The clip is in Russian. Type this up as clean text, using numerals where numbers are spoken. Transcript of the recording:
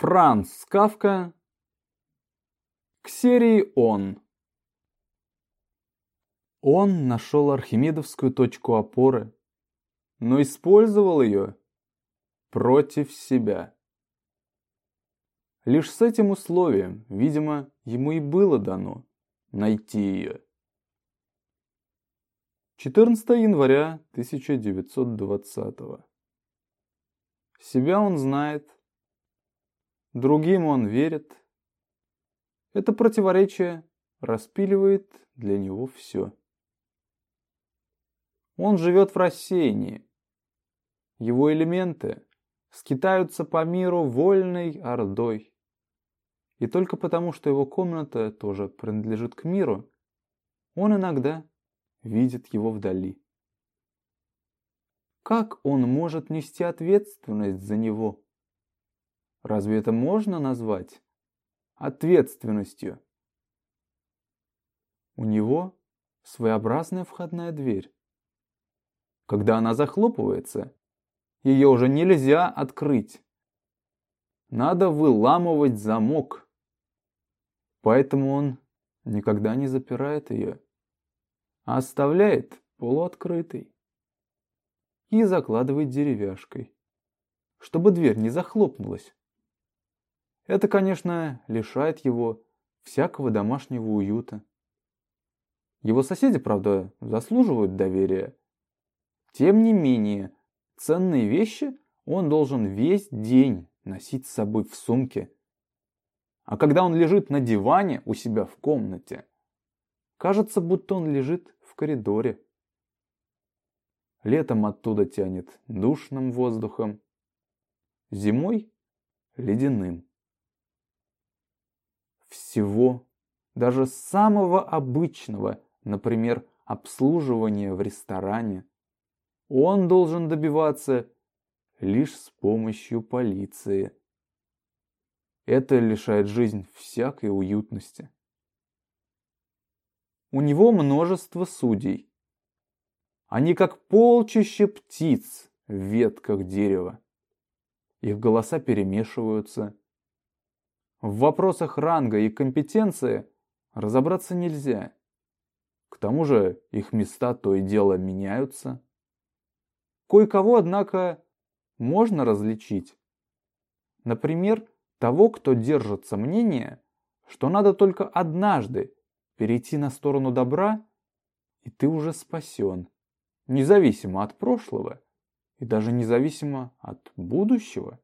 Франц Кафка к серии «Он». Он нашел архимедовскую точку опоры, но использовал ее против себя. Лишь с этим условием, видимо, ему и было дано найти ее. 14 января 1920. Себя он знает, другим он верит. Это противоречие распиливает для него все. Он живет в рассеянии. Его элементы скитаются по миру вольной ордой. И только потому, что его комната тоже принадлежит к миру, он иногда видит его вдали. Как он может нести ответственность за него? Разве это можно назвать ответственностью? У него своеобразная входная дверь. Когда она захлопывается, ее уже нельзя открыть. Надо выламывать замок. Поэтому он никогда не запирает ее, а оставляет полуоткрытой и закладывает деревяшкой, чтобы дверь не захлопнулась. Это, конечно, лишает его всякого домашнего уюта. Его соседи, правда, заслуживают доверия. Тем не менее, ценные вещи он должен весь день носить с собой в сумке. А когда он лежит на диване у себя в комнате, кажется, будто он лежит в коридоре. Летом оттуда тянет душным воздухом, зимой – ледяным. Всего, даже самого обычного, например, обслуживания в ресторане, он должен добиваться лишь с помощью полиции. Это лишает жизнь всякой уютности. У него множество судей. Они как полчища птиц в ветках дерева. Их голоса перемешиваются. В вопросах ранга и компетенции разобраться нельзя. К тому же их места то и дело меняются. Кое-кого, однако, можно различить. Например, того, кто держится мнения, что надо только однажды перейти на сторону добра, и ты уже спасен, независимо от прошлого и даже независимо от будущего.